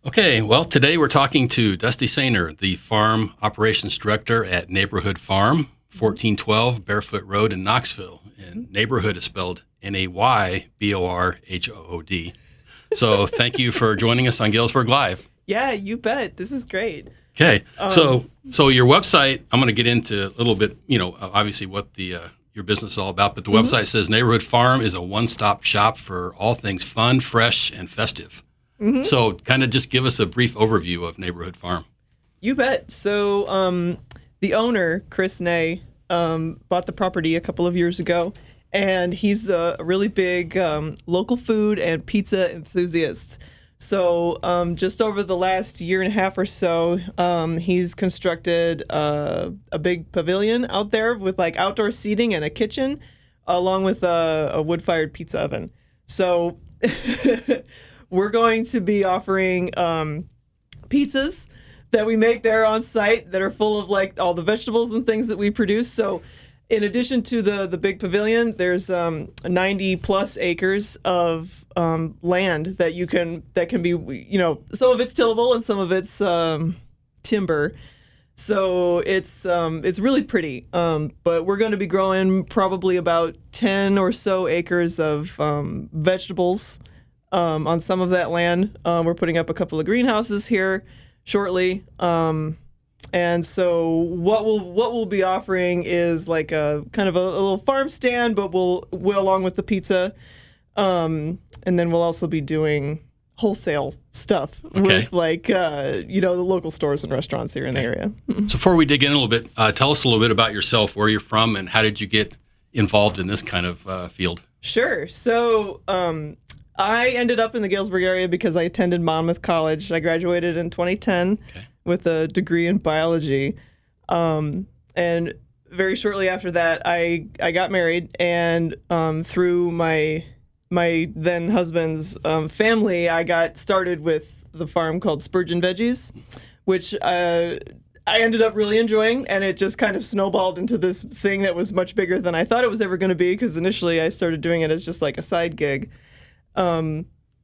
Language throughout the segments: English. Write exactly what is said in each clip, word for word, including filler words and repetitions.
Okay, well, today we're talking to Dusty Sainer, the Farm Operations Director at Neighborhood Farm, fourteen twelve Barefoot Road in Knoxville. And neighborhood is spelled N A Y B O R H O O D. So thank you for joining us on Galesburg Live. Yeah, you bet. This is great. Okay, Um, so so your website, I'm going to get into a little bit, you know, obviously what the uh, your business is all about, but the Mm-hmm. website says Neighborhood Farm is a one-stop shop for all things fun, fresh, and festive. Mm-hmm. So kind of just give us a brief overview of Neighborhood Farm. You bet. So um, the owner, Chris Ney, um, bought the property a couple of years ago, and he's a really big um, local food and pizza enthusiast. So um, just over the last year and a half or so, um, he's constructed uh, a big pavilion out there with like outdoor seating and a kitchen, along with a, a wood-fired pizza oven. So we're going to be offering um, pizzas that we make there on site that are full of like all the vegetables and things that we produce. So in addition to the the big pavilion, there's um, ninety plus acres of um, land that you can that can be, you know, some of it's tillable and some of it's um, timber. So it's um, it's really pretty. Um, but we're going to be growing probably about ten or so acres of um, vegetables um, on some of that land. Um, we're putting up a couple of greenhouses here shortly. Um, and so what we'll what we'll be offering is like a kind of a, a little farm stand, but we'll we'll along with the pizza, um, and then we'll also be doing wholesale stuff Okay. with like uh, you know the local stores and restaurants here in the area. So before we dig in a little bit, uh, tell us a little bit about yourself, where you're from, and how did you get involved in this kind of uh, field? Sure. So um, I ended up in the Galesburg area because I attended Monmouth College. I graduated in twenty ten Okay. with a degree in biology. Um, and very shortly after that, I, I got married. And um, through my my then husband's um, family, I got started with the farm called Spurgeon Veggies, which uh, I ended up really enjoying. And it just kind of snowballed into this thing that was much bigger than I thought it was ever going to be, because initially I started doing it as just like a side gig. Um,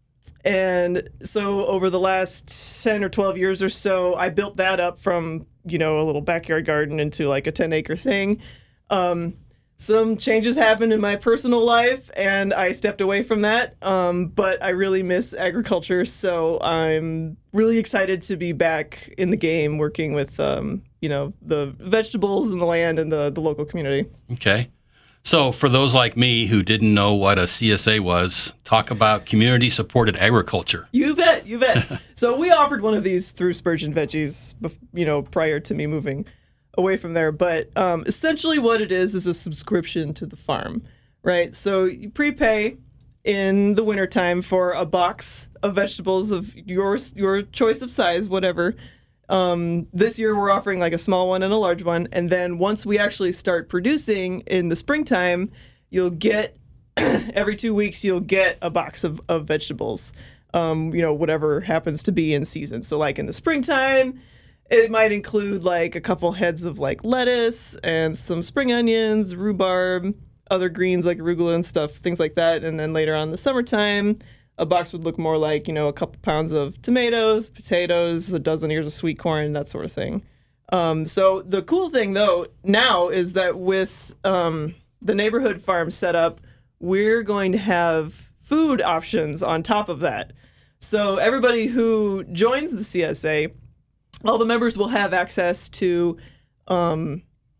and so over the last ten or twelve years or so, I built that up from, you know, a little backyard garden into like a ten acre thing. Um, some changes happened in my personal life and I stepped away from that. Um, but I really miss agriculture. So I'm really excited to be back in the game working with, um, you know, the vegetables and the land and the, the local community. Okay. So for those like me who didn't know what a C S A was, talk about community-supported agriculture. You bet, you bet. So we offered one of these through Spurgeon Veggies, bef- you know, prior to me moving away from there. But um, essentially what it is is a subscription to the farm, right? So you prepay in the wintertime for a box of vegetables of your your choice of size, whatever. Um, this year we're offering like a small one and a large one. And then once we actually start producing in the springtime, you'll get, every two weeks, you'll get a box of, of vegetables, um, you know, whatever happens to be in season. So like in the springtime, it might include like a couple heads of like lettuce and some spring onions, rhubarb, other greens like arugula and stuff, things like that. And then later on in the summertime, a box would look more like, you know, a couple pounds of tomatoes, potatoes, a dozen ears of sweet corn, that sort of thing. Um, so the cool thing, though, now is that with um, the neighborhood farm setup, we're going to have food options on top of that. So everybody who joins the C S A, all the members will have access to um,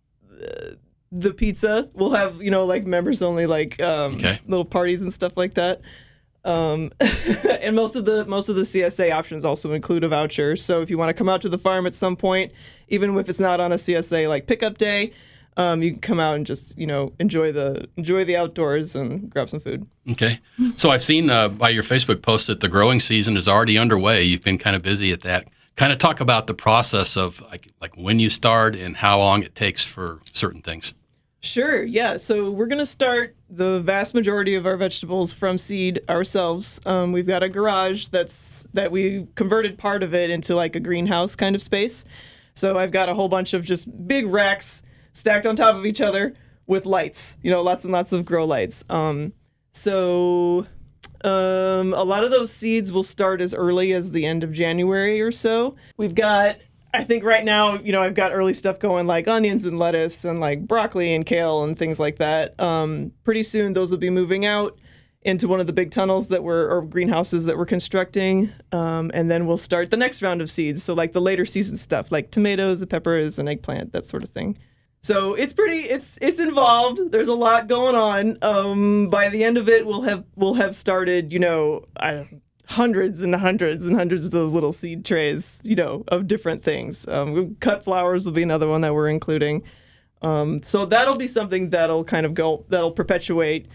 the pizza. We'll have, you know, like members only, like um, Okay. little parties and stuff like that. Um, and most of the most of the C S A options also include a voucher. So if you want to come out to the farm at some point, even if it's not on a C S A like pickup day, um, you can come out and just, you know, enjoy the enjoy the outdoors and grab some food. Okay. So I've seen uh, by your Facebook post that the growing season is already underway. You've been kind of busy at that. Kind of talk about the process of like like when you start and how long it takes for certain things. Sure, yeah. So we're going to start the vast majority of our vegetables from seed ourselves. Um, we've got a garage that's that we converted part of it into like a greenhouse kind of space. So I've got a whole bunch of just big racks stacked on top of each other with lights, you know, lots and lots of grow lights. Um, so Um, a lot of those seeds will start as early as the end of January or so. We've got, I think right now, you know, I've got early stuff going like onions and lettuce and like broccoli and kale and things like that. Um, pretty soon those will be moving out into one of the big tunnels that we're, or greenhouses that we're constructing. Um, and then we'll start the next round of seeds. So like the later season stuff, like tomatoes, and peppers, and eggplant, that sort of thing. So it's pretty, it's it's involved. There's a lot going on. Um, by the end of it, we'll have we'll have started, you know, I don't know, hundreds and hundreds and hundreds of those little seed trays, you know, of different things. Um, cut flowers will be another one that we're including. Um, so that'll be something that'll kind of go, that'll perpetuate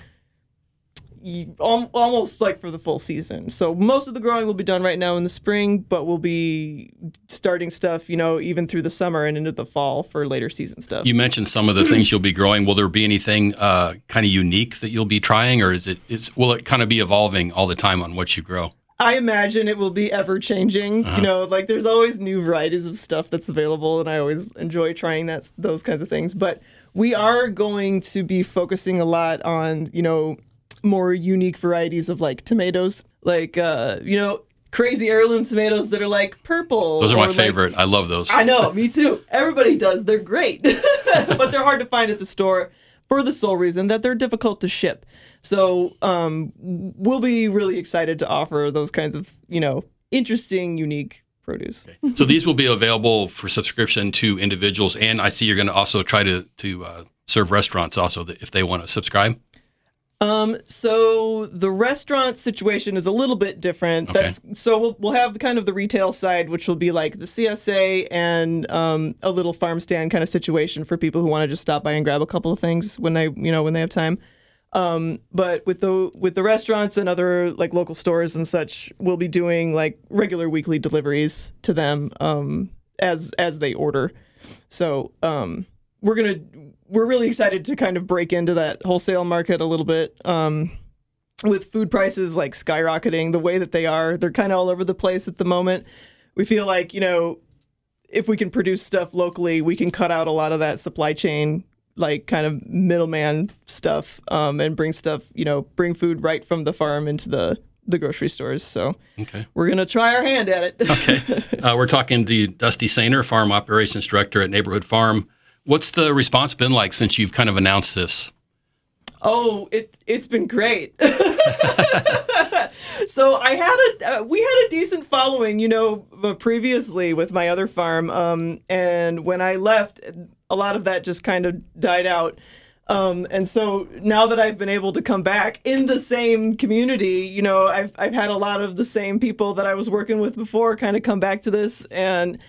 almost like for the full season. So most of the growing will be done right now in the spring, but we'll be starting stuff, you know, even through the summer and into the fall for later season stuff. You mentioned some of the things you'll be growing. Will there be anything uh, kind of unique that you'll be trying, or is it is will it kind of be evolving all the time on what you grow? I imagine it will be ever changing. Uh-huh. You know, like there's always new varieties of stuff that's available, and I always enjoy trying that those kinds of things. But we are going to be focusing a lot on, you know, more unique varieties of like tomatoes, like uh, you know, crazy heirloom tomatoes that are like purple. Those are my like, favorite. I love those. I know, me too. Everybody does. They're great, but they're hard to find at the store for the sole reason that they're difficult to ship. So um, we'll be really excited to offer those kinds of, you know, interesting, unique produce. Okay. So these will be available for subscription to individuals, and I see you're going to also try to to uh, serve restaurants also that if they want to subscribe. Um, so the restaurant situation is a little bit different. Okay. That's so we'll we'll have the kind of the retail side, which will be like the C S A and um, a little farm stand kind of situation for people who want to just stop by and grab a couple of things when they you know when they have time. Um, but with the with the restaurants and other like local stores and such, we'll be doing like regular weekly deliveries to them um, as as they order. So um, we're gonna. We're really excited to kind of break into that wholesale market a little bit. Um, with food prices like skyrocketing the way that they are, they're kind of all over the place at the moment. We feel like, you know, if we can produce stuff locally, we can cut out a lot of that supply chain, like kind of middleman stuff, um, and bring stuff, you know, bring food right from the farm into the, the grocery stores. So okay. We're going to try our hand at it. Okay. Uh, we're talking to Dusty Sainer, Farm Operations Director at Neighborhood Farm. What's the response been like since you've kind of announced this? Oh, it it's been great. So I had a uh, we had a decent following, you know, previously with my other farm, um, and when I left, a lot of that just kind of died out. Um, and so now that I've been able to come back in the same community, you know, I've I've had a lot of the same people that I was working with before kind of come back to this, and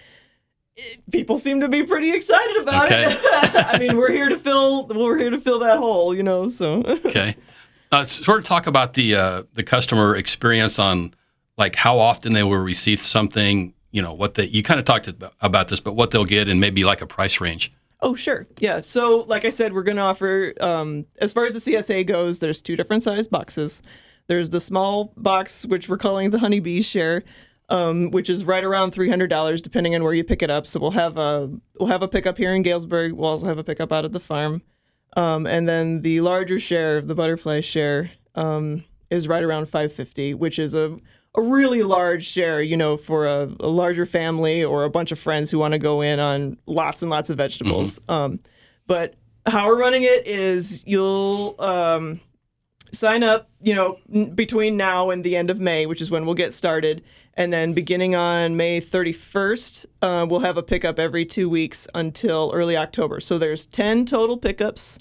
people seem to be pretty excited about okay. it. I mean, we're here to fill we're here to fill that hole, you know. So okay, uh, sort of talk about the uh, the customer experience on like how often they will receive something. You know, what they you kind of talked about, about this, but what they'll get and maybe like a price range. Oh, sure, yeah. So, like I said, we're going to offer um, as far as the C S A goes. There's two different size boxes. There's the small box, which we're calling the Honeybee Share. Um, which is right around three hundred dollars, depending on where you pick it up. So we'll have a we'll have a pickup here in Galesburg. We'll also have a pickup out at the farm, um, and then the larger share, the butterfly share, um, is right around five hundred fifty dollars, which is a a really large share, you know, for a, a larger family or a bunch of friends who want to go in on lots and lots of vegetables. Mm-hmm. Um, but how we're running it is you'll um, sign up, you know, n- between now and the end of May, which is when we'll get started. And then beginning on May thirty-first, uh, we'll have a pickup every two weeks until early October. So there's ten total pickups.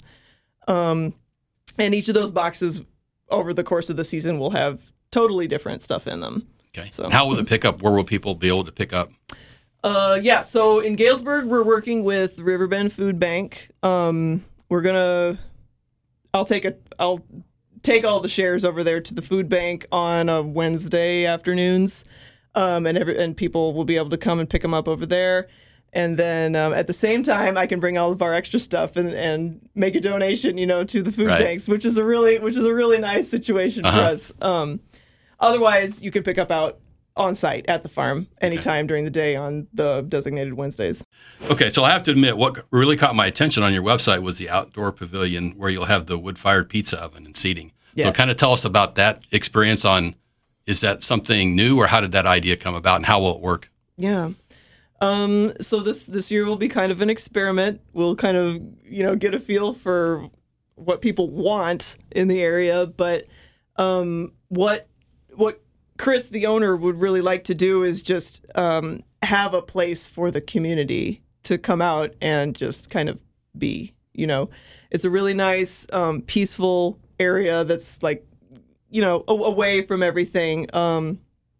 Um, and each of those boxes over the course of the season will have totally different stuff in them. Okay. So how will the pickup, where will people be able to pick up? Uh, yeah, so in Galesburg, we're working with Riverbend Food Bank. Um, we're going to, I'll take a, I'll take all the shares over there to the food bank on a Wednesday afternoons. Um, and every, and people will be able to come and pick them up over there. And then um, at the same time, I can bring all of our extra stuff and, and make a donation, you know, to the food right. banks, which is a really which is a really nice situation uh-huh. for us. Um, otherwise, you can pick up out on site at the farm anytime okay. during the day on the designated Wednesdays. Okay, so I have to admit, what really caught my attention on your website was the outdoor pavilion where you'll have the wood-fired pizza oven and seating. Yeah. So kind of tell us about that experience on, is that something new or how did that idea come about and how will it work? Yeah. Um, so this this year will be kind of an experiment. We'll kind of, you know, get a feel for what people want in the area, but um, what what Chris, the owner, would really like to do is just um, have a place for the community to come out and just kind of be, you know. It's a really nice, um, peaceful area that's like, you know, a- away from everything. Um,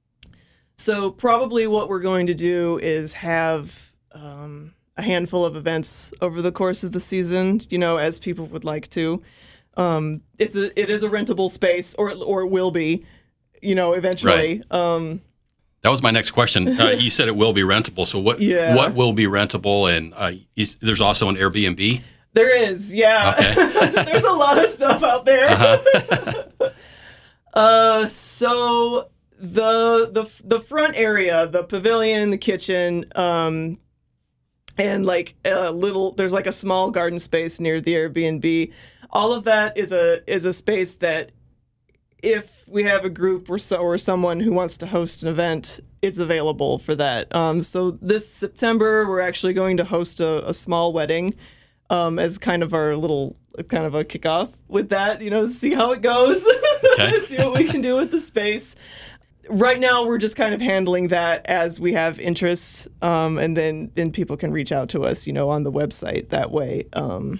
so probably what we're going to do is have um, a handful of events over the course of the season, you know, as people would like to. Um, it's a it is a rentable space, or or it will be, you know, eventually. Right. Um, That was my next question. Uh, you said it will be rentable. So what Yeah. what will be rentable? And uh, you, there's also an Airbnb? there is, yeah. Okay. There's a lot of stuff out there. Uh-huh. Uh, so the the the front area, the pavilion, the kitchen, um, and like a little, there's like a small garden space near the Airbnb. All of that is a is a space that, if we have a group or so or someone who wants to host an event, it's available for that. Um, so this September, we're actually going to host a, a small wedding, um, as kind of our little kind of a kickoff with that. You know, see how it goes. Okay. See what we can do with the space. Right now, we're just kind of handling that as we have interest, um, and then then people can reach out to us, you know, on the website that way. Um,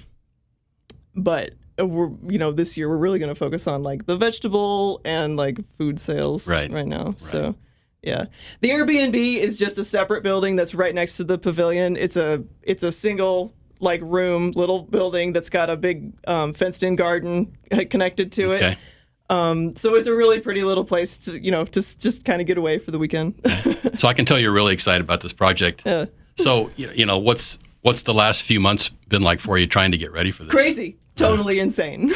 but we're, you know, this year we're really going to focus on like the vegetable and like food sales Right. right now. Right. So, yeah, the Airbnb is just a separate building that's right next to the pavilion. It's a it's a single like room little building that's got a big um, fenced in garden connected to it. Okay. Um, so it's a really pretty little place to, you know, just just kind of get away for the weekend. So I can tell you're really excited about this project. Yeah. So, you you know, what's what's the last few months been like for you trying to get ready for this? Crazy. Totally insane.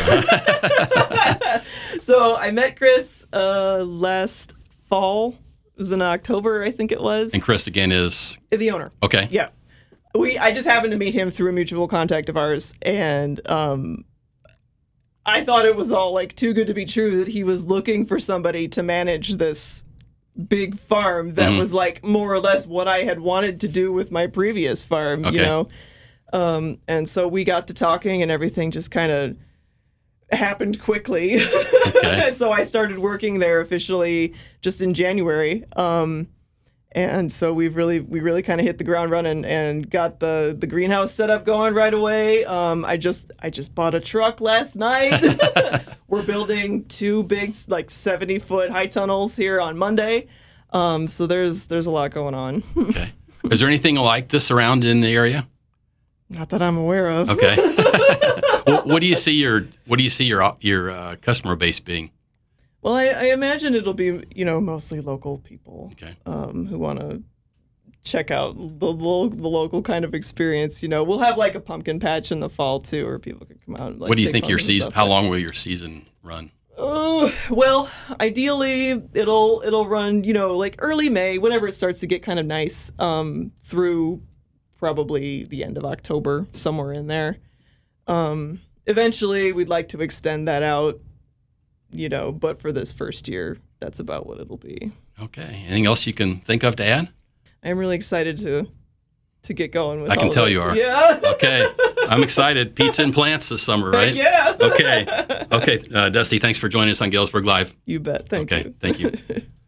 So I met Chris uh, last fall. It was in October, I think it was. And Chris, again, is... The owner. Okay. Yeah. We. I just happened to meet him through a mutual contact of ours, and um, I thought it was all like too good to be true that he was looking for somebody to manage this big farm that Mhm. was like more or less what I had wanted to do with my previous farm, Okay. you know. Um, and so we got to talking, and everything just kind of happened quickly. Okay. So I started working there officially just in January. Um, and so we've really, we really kind of hit the ground running and got the, the greenhouse set up going right away. Um, I just, I just bought a truck last night. We're building two big, like seventy foot high tunnels here on Monday. Um, so there's, there's a lot going on. Okay. Is there anything like this around in the area? Not that I'm aware of. Okay. what, what do you see your What do you see your your uh, customer base being? Well, I, I imagine it'll be, you know, mostly local people. Okay. Um, who want to check out the, lo- the local kind of experience. You know, we'll have like a pumpkin patch in the fall too, where people can come out and like. What do you pick think your pumpkins and season? stuff, How but- long will your season run? Uh, well, ideally it'll it'll run, you know, like early May, whenever it starts to get kind of nice, um, through probably the end of October, somewhere in there. Um, eventually, we'd like to extend that out, you know, but for this first year, that's about what it'll be. Okay. Anything else you can think of to add? I'm really excited to to get going with. I can all of tell it. you are. Yeah. Okay. I'm excited. Pizza and plants this summer, right? Yeah. Okay. Okay. Uh, Dusty, thanks for joining us on Galesburg Live. You bet. Thank Okay. you. Thank you.